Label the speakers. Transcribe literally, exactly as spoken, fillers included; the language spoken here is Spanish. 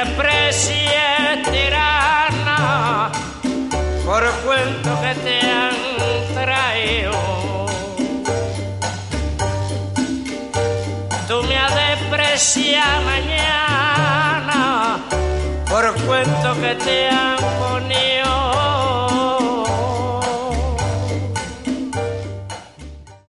Speaker 1: desprecies, tirana, por cuento que te han traído. Tú me has despreciado mañana por cuento que te han ponido.